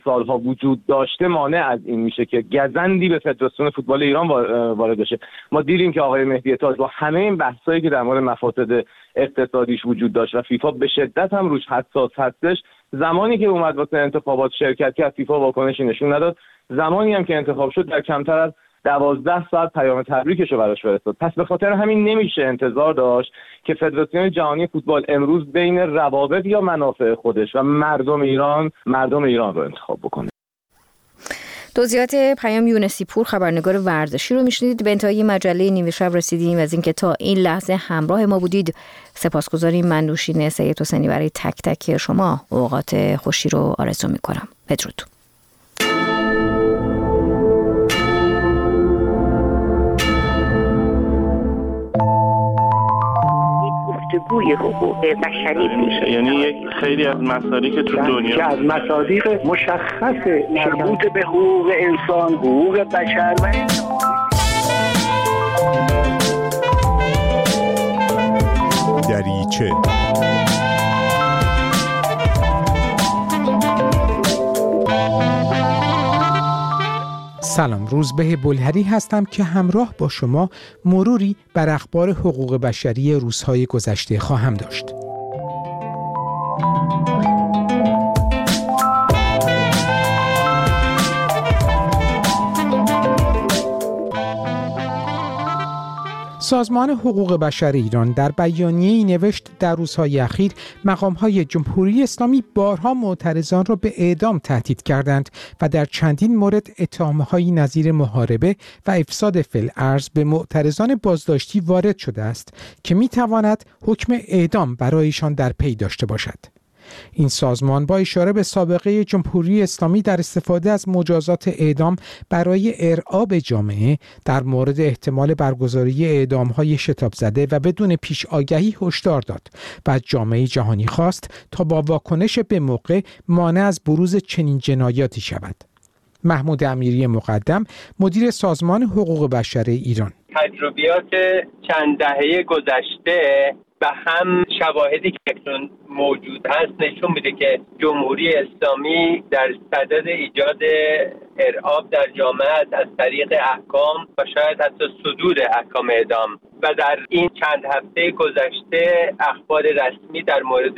سالها وجود داشته مانع از این میشه که گزندی به فدراسیون فوتبال ایران وارد بشه. ما دیدیم که آقای مهدی تاج با همه این بحثایی که در مورد مفاسد اقتصادیش وجود داشت و فیفا به شدت هم روش حساس هستش، زمانی که اومد واسه انتخابات شرکت کرد فیفا واکنشی نشون نداد. زمانی هم که انتخاب شد در کمتر از 12 ساعت پیام تبریکشو براش فرستاد. پس به خاطر همین نمیشه انتظار داشت که فدراسیون جهانی فوتبال امروز بین روابط یا منافع خودش و مردم ایران رو انتخاب بکنه. توضیحات پیام یونسی پور، خبرنگار ورزشی رو میشنیدید. به انتهای مجله نیمه شب رسیدیم. از اینکه تا این لحظه همراه ما بودید سپاسگزاریم. من نوشین سید حسینی برای تک تک شما اوقات خوشی رو آرزو میکنم. بدرود. گفتگوی حقوق بشری میشه، یعنی یک خیلی از مسائلی که تو دنیا که از مصادیق مشخص مربوط به حقوق انسان، حقوق بشر و دریچه. سلام، روزبه بلهری هستم که همراه با شما مروری بر اخبار حقوق بشری روزهای گذشته خواهم داشت. سازمان حقوق بشر ایران در بیانیه‌ای نوشت در روزهای اخیر مقام‌های جمهوری اسلامی بارها معترضان را به اعدام تهدید کردند و در چندین مورد اتهام‌هایی نظیر محاربه و افساد فی‌الارض به معترضان بازداشتی وارد شده است که می‌تواند حکم اعدام برایشان در پی داشته باشد. این سازمان با اشاره به سابقه جمهوری اسلامی در استفاده از مجازات اعدام برای ارعاب جامعه در مورد احتمال برگزاری اعدام‌های شتاب زده و بدون پیش آگهی هشدار داد و از جامعه جهانی خواست تا با واکنش به موقع مانع از بروز چنین جنایاتی شود. محمود امیری مقدم، مدیر سازمان حقوق بشر ایران: تجربیات چند دهه گذشته و هم شواهدی که اکنون موجود هست نشون میده که جمهوری اسلامی در صدد ایجاد ارعاب در جامعه از طریق احکام و شاید حتی صدور احکام اعدام و در این چند هفته گذشته اخبار رسمی در مورد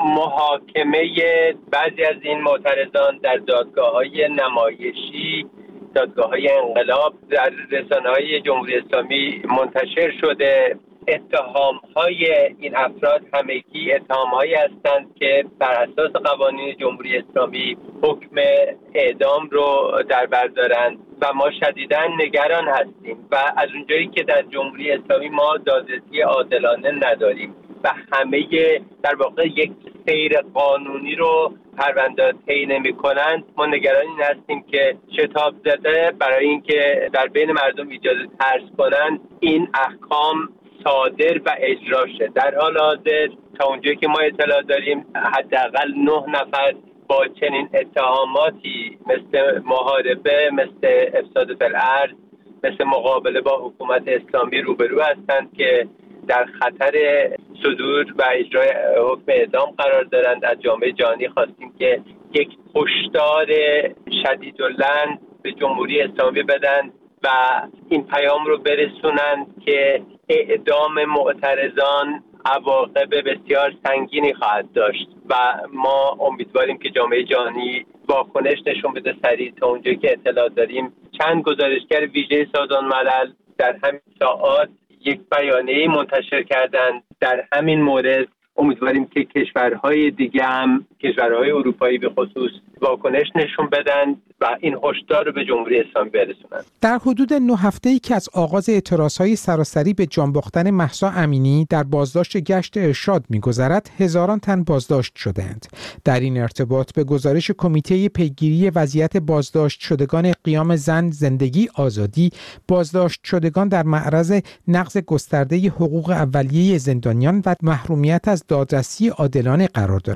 محاکمه بعضی از این معترضان در دادگاه‌های نمایشی، دادگاه‌های انقلاب در رسانه‌های جمهوری اسلامی منتشر شده. اتهام‌های این افراد همگی اتهام‌هایی هستند که بر اساس قوانین جمهوری اسلامی حکم اعدام رو در بر دارند و ما شدیداً نگران هستیم و از اونجایی که در جمهوری اسلامی ما دادرسی عادلانه نداریم و همه در واقع یک سیر قانونی رو پرونده طی نمی‌کنند، ما نگران این هستیم که شتاب زده برای اینکه در بین مردم ایجاد ترس کنند این احکام صادر و اجرا شد. در حال حاضر تا اونجایی که ما اطلاع داریم حداقل 9 نفر با چنین اتهاماتی مثل محاربه، مثل افساد فی‌الارض، مثل مقابله با حکومت اسلامی روبرو هستند که در خطر صدور و اجرای حکم اعدام قرار دارند. از جامعه جهانی خواستیم که یک هشدار شدیداللعن به جمهوری اسلامی بدن و این پیام رو برسونند که اعدام معترضان عواقب بسیار سنگینی خواهد داشت و ما امیدواریم که جامعه جهانی واکنش نشون بده سریع. تا اونجایی که اطلاع داریم چند گزارشگر ویژه سازمان ملل در همین ساعات یک بیانیه منتشر کردند در همین مورد. امیدواریم که کشورهای دیگه هم، کشورهای اروپایی به خصوص، واکنش نشون بدن و این هشدار رو به جمهوری اسلامی برسونن. در حدود 9 هفته‌ای که از آغاز اعتراضهای سراسری به جان باختن مهسا امینی در بازداشت گشت ارشاد می‌گذرد، هزاران تن بازداشت شدند. در این ارتباط به گزارش کمیته پیگیری وضعیت بازداشت شدگان قیام زن زندگی آزادی، بازداشت شدگان در معرض نقض گسترده حقوق اولیه زندانیان و محرومیت از دادرسی عادلانه قرار دارند.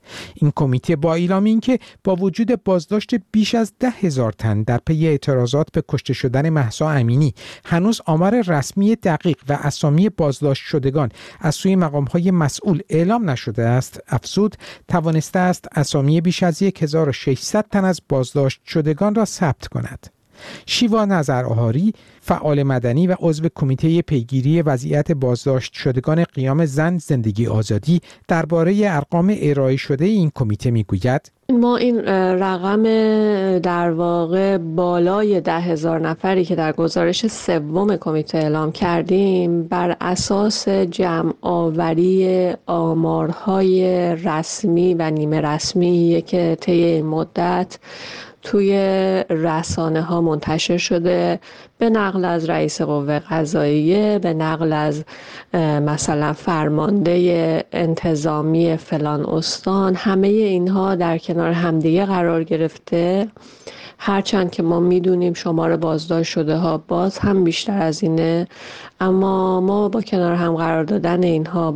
این کمیته با اعلام اینکه با وجود بازداشت بیش از 10,000 تن در پی اعتراضات به کشته شدن مهسا امینی هنوز آمار رسمی دقیق و اسامی بازداشت شدگان از سوی مقام‌های مسئول اعلام نشده است، افزود توانسته است اسامی بیش از 1600 تن از بازداشت شدگان را ثبت کند. شیوا نظرآهاری، فعال مدنی و عضو کمیته پیگیری وضعیت بازداشت شدگان قیام زن زندگی آزادی درباره ارقام ارائه شده این کمیته میگوید: ما این رقم در واقع بالای 10,000 نفری که در گزارش سوم کمیته اعلام کردیم بر اساس جمع آوری آمارهای رسمی و نیمه رسمی که طی این مدت توی رسانه ها منتشر شده، به نقل از رئیس قوه قضاییه، به نقل از مثلا فرمانده انتظامی فلان استان، همه اینها در کنار همدیگه قرار گرفته. هرچند که ما میدونیم شمار بازداشت شده ها باز هم بیشتر از اینه، اما ما با کنار هم قرار دادن اینها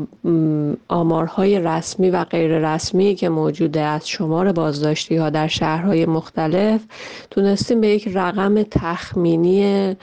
آمارهای رسمی و غیر رسمی که موجوده از شمار بازداشتی ها در شهرهای مختلف تونستیم به یک رقم تخمینی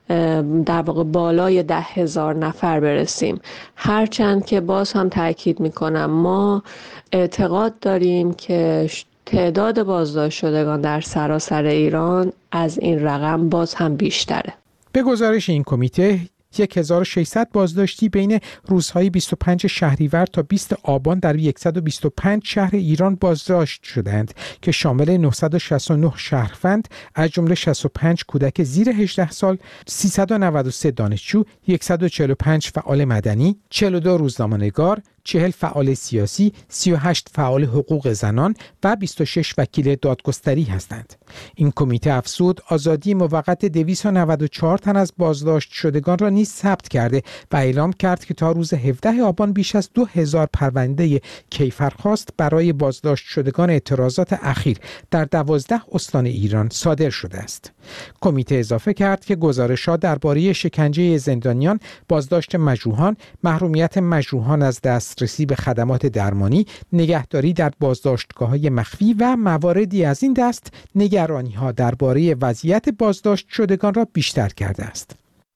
در واقع بالای 10,000 نفر برسیم. هرچند که باز هم تاکید میکنم ما اعتقاد داریم که تعداد بازداشت شدگان در سراسر ایران از این رقم باز هم بیشتره. به گزارش این کمیته 1600 بازداشتی بین روزهای 25 شهریور تا 20 آبان در 125 شهر ایران بازداشت شدند که شامل 969 شهروند از جمله 65 کودک زیر 18 سال، 393 دانشجو، 145 فعال مدنی، 42 روزنامه‌نگار، 40 فعال سیاسی، 38 فعال حقوق زنان و 26 وکیل دادگستری هستند. این کمیته افزود آزادی موقت 294 تن از بازداشت شدگان را نیز ثبت کرده و اعلام کرد که تا روز 17 آبان بیش از 2000 پرونده کیفرخواست برای بازداشت شدگان اعتراضات اخیر در 12 استان ایران صادر شده است. کمیته اضافه کرد که گزارش‌ها درباره شکنجه زندانیان، بازداشت مجروحان، محرومیت مجروحان از دسترسی به خدمات درمانی، نگهداری در بازداشتگاه‌های مخفی و مواردی از این دست نگرانی‌ها درباره وضعیت بازداشت شدگان را بیشتر کرده است.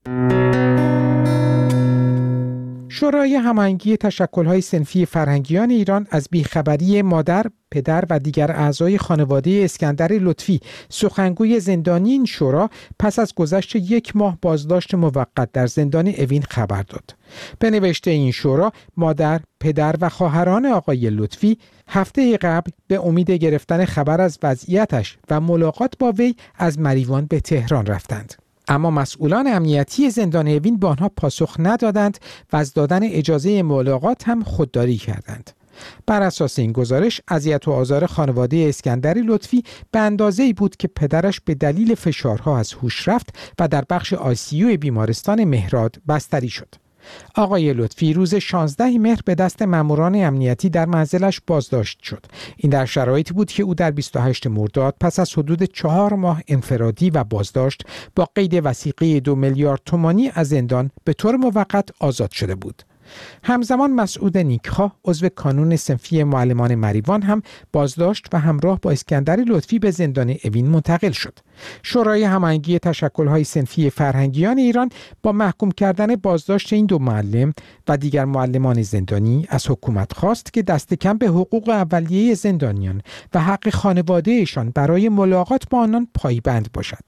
شورای هماهنگی تشکل‌های صنفی فرهنگیان ایران از بیخبری مادر، پدر و دیگر اعضای خانواده اسکندر لطفی، سخنگوی زندانی این شورا، پس از گذشت 1 ماه بازداشت موقت در زندان اوین خبر داد. به نوشته این شورا، مادر، پدر و خواهران آقای لطفی هفته قبل به امید گرفتن خبر از وضعیتش و ملاقات با وی از مریوان به تهران رفتند. اما مسئولان امنیتی زندان اوین به آنها پاسخ ندادند و از دادن اجازه ملاقات هم خودداری کردند. بر اساس این گزارش، اذیت و آزار خانواده اسکندر لطفی به اندازه‌ای بود که پدرش به دلیل فشارها از هوش رفت و در بخش آی‌سی‌یو بیمارستان مهراد بستری شد. آقای لطفی روز 16 مهر به دست ماموران امنیتی در منزلش بازداشت شد. این در شرایطی بود که او در 28 مرداد پس از حدود 4 ماه انفرادی و بازداشت با قید وثیقه 2 میلیارد تومانی از زندان به طور موقت آزاد شده بود. همزمان مسعود نیکخواه، عضو کانون صنفی معلمان مریوان، هم بازداشت و همراه با اسکندر لطفی به زندان اوین منتقل شد. شورای هماهنگی تشکل‌های صنفی فرهنگیان ایران با محکوم کردن بازداشت این 2 معلم و دیگر معلمان زندانی از حکومت خواست که دست کم به حقوق اولیه زندانیان و حق خانواده‌شان برای ملاقات با آنان پایبند باشد.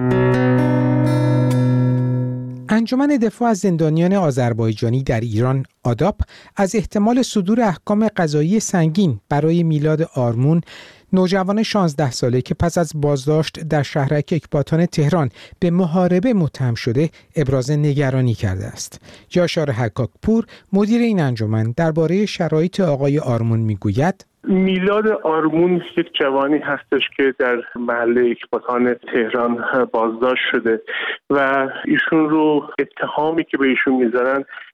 انجمن دفاع از زندانیان آذربایجانی در ایران آداپ از احتمال صدور احکام قضایی سنگین برای میلاد آرمون، نوجوان 16 ساله که پس از بازداشت در شهرک اکباتان تهران به محاربه متهم شده، ابراز نگرانی کرده است. یاشار حکاکپور، مدیر این انجمن، درباره شرایط آقای آرمون میگوید: میلاد آرمون یک جوانی هستش که در محله اکباتان تهران بازداشت شده و ایشون رو اتهامی که به ایشون میزنن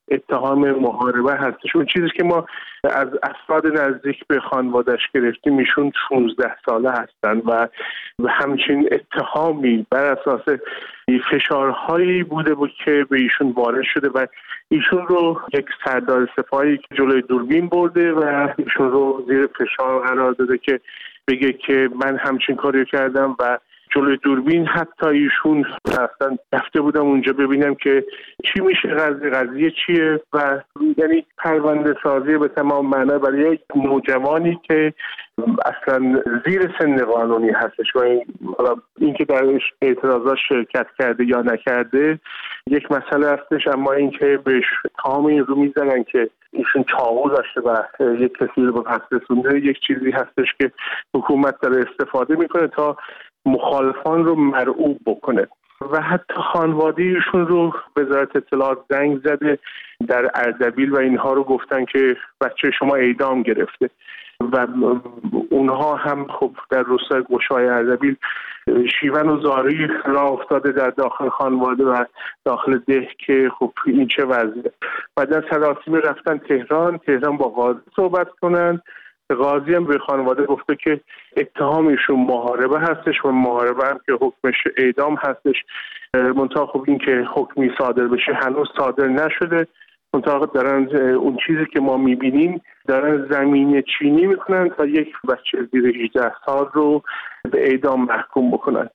اتهام محاربه هستش. اون چیزی که ما از افراد نزدیک به خانواده‌اش گرفتیم، ایشون 16 ساله هستند و همچین اتهامی بر اساس فشارهایی بوده که به ایشون وارد شده و ایشون رو یک سردار سپاهی که جلوی دوربین برده و ایشون رو زیر فشار قرار داده که بگه که من همچین کاری کردم و جلوی دوربین حتی ایشون اصلا رفته بودم اونجا ببینم که چی میشه، قضیه چیه و یعنی پرونده سازی به تمام معنا برای یک نوجوانی که اصلا زیر سن قانونی هستش و اینکه در اعتراضات شرکت کرده یا نکرده یک مسئله هستش، اما اینکه بهش تمام این رو میزنن که ایشون چاقو داشته و یک کسی رو به قتل رسونده یک چیزی هستش که حکومت داره استفاده میکنه تا مخالفان رو مرعوب بکنه و حتی خانواده ایشون رو وزارت اطلاعات زنگ زده در اردبیل و اینها رو گفتن که بچه شما اعدام گرفته و اونها هم خب در روستای گشای اردبیل شیون و زاری راه افتاده در داخل خانواده و داخل ده که خب این چه وضعیه. بعد سراسیم رفتن تهران با قاضی صحبت کنن. قاضی هم به خانواده گفته که اتهامشون محاربه هستش و محاربه هم که حکمش اعدام هستش. منتها خب این که حکمی صادر بشه هنوز صادر نشده. منتها دارن اون چیزی که ما میبینیم دارن زمین چینی میکنن تا یک بچه زیر 18 سال رو به اعدام محکوم بکنن.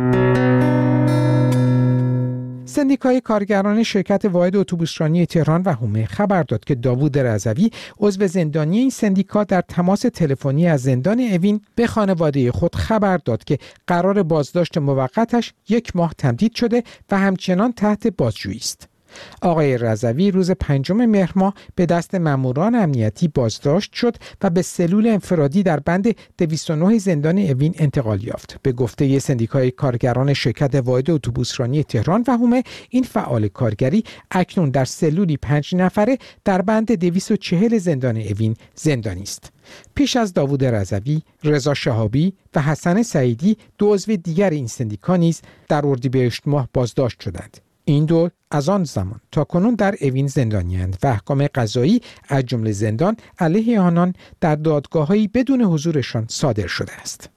سندیکای کارگران شرکت واحد اتوبوسرانی تهران و حومه خبر داد که داوود رضوی عضو زندانی این سندیکا در تماس تلفنی از زندان اوین به خانواده خود خبر داد که قرار بازداشت موقتش 1 ماه تمدید شده و همچنان تحت بازجویی است. آقای رضوی روز 5 مهر ماه به دست ماموران امنیتی بازداشت شد و به سلول انفرادی در بند 209 زندان اوین انتقال یافت. به گفته سندیکای کارگران شرکت واحد اتوبوسرانی تهران و حومه، این فعال کارگری اکنون در سلولی 5 نفره در بند 240 زندان اوین زندانی است. پیش از داوود رضوی، رضا شهابی و حسن سعیدی 2 عضو دیگر این سندیکا نیز در اردیبهشت ماه بازداشت شدند. این دو از آن زمان تا کنون در اوین زندانی‌اند و احکام قضایی از جمله زندان علیه آنان در دادگاه‌هایی بدون حضورشان صادر شده است.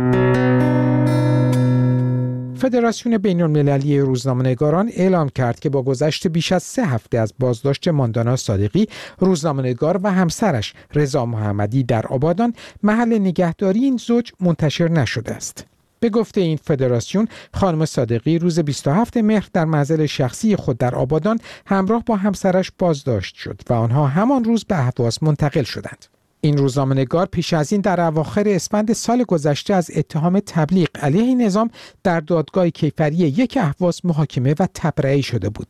فدراسیون بین‌المللی روزنامه‌نگاران اعلام کرد که با گذشت بیش از 3 هفته از بازداشت ماندانا صادقی، روزنامه‌نگار و همسرش رضا محمدی در آبادان، محل نگهداری این زوج منتشر نشده است. به گفته این فدراسیون، خانم صادقی روز 27 مهر در منزل شخصی خود در آبادان همراه با همسرش بازداشت شد و آنها همان روز به اهواز منتقل شدند. این روزنامه‌نگار پیش از این در اواخر اسفند سال گذشته از اتهام تبلیغ علیه نظام در دادگاه کیفری 1 اهواز محاکمه و تبرئه شده بود.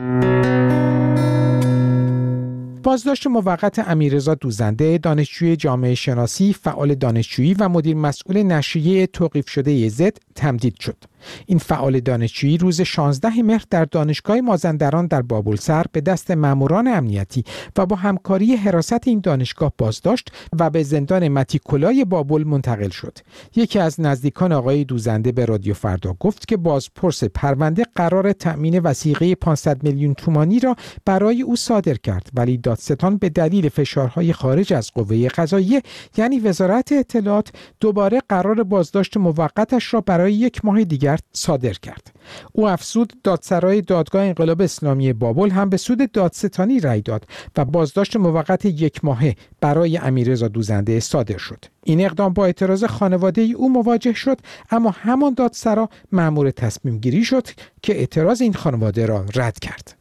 بازداشت موقت امیررضا دوزنده، دانشجوی جامعه شناسی، فعال دانشجویی و مدیر مسئول نشریه توقیف شده زد تمدید شد. این فعال دانشجویی روز 16 مهر در دانشگاه مازندران در بابلسر به دست ماموران امنیتی و با همکاری حراست این دانشگاه بازداشت و به زندان متیکولای بابل منتقل شد. یکی از نزدیکان آقای دوزنده به رادیو فردا گفت که بازپرس پرونده قرار تأمین وثیقه 500 میلیون تومانی را برای او صادر کرد، ولی دادستان به دلیل فشارهای خارج از قوه قضاییه یعنی وزارت اطلاعات دوباره قرار بازداشت موقتش را برای 1 ماه دیگر صادر کرد. او افزود دادسرای دادگاه انقلاب اسلامی بابل هم به سود دادستانی رأی داد و بازداشت موقت 1 ماهه برای امیررضا دوزنده صادر شد. این اقدام با اعتراض خانواده او مواجه شد، اما همان دادسرا مأمور تصمیم گیری شد که اعتراض این خانواده را رد کرد.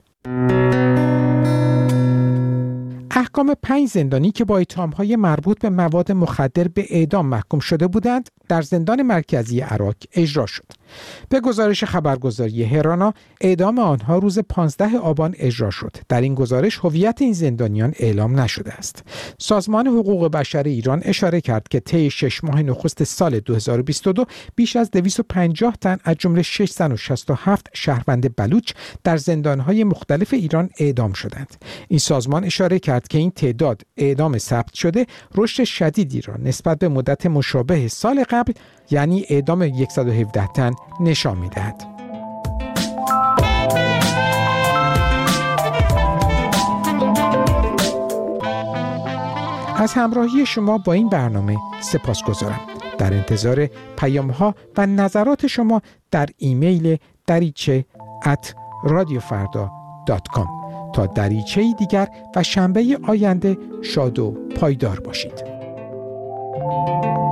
احکام 5 زندانی که با اتهام‌های مربوط به مواد مخدر به اعدام محکوم شده بودند در زندان مرکزی عراق اجرا شد. به گزارش خبرگزاری هرانا، اعدام آنها روز 15 آبان اجرا شد. در این گزارش هویت این زندانیان اعلام نشده است. سازمان حقوق بشر ایران اشاره کرد که طی 6 ماه نخست سال 2022 بیش از 250 تن از جمله 667 شهروند بلوچ در زندان‌های مختلف ایران اعدام شدند. این سازمان اشاره کرد که این تعداد اعدام ثبت شده رشد شدیدی را نسبت به مدت مشابه سال قبل یعنی اعدام 117 تن نشان می‌دهد. از همراهی شما با این برنامه سپاسگزارم. در انتظار پیام‌ها و نظرات شما در ایمیل dariche@radiofarda.com. تا دریچه‌ای دیگر و شنبه آینده شاد و پایدار باشید.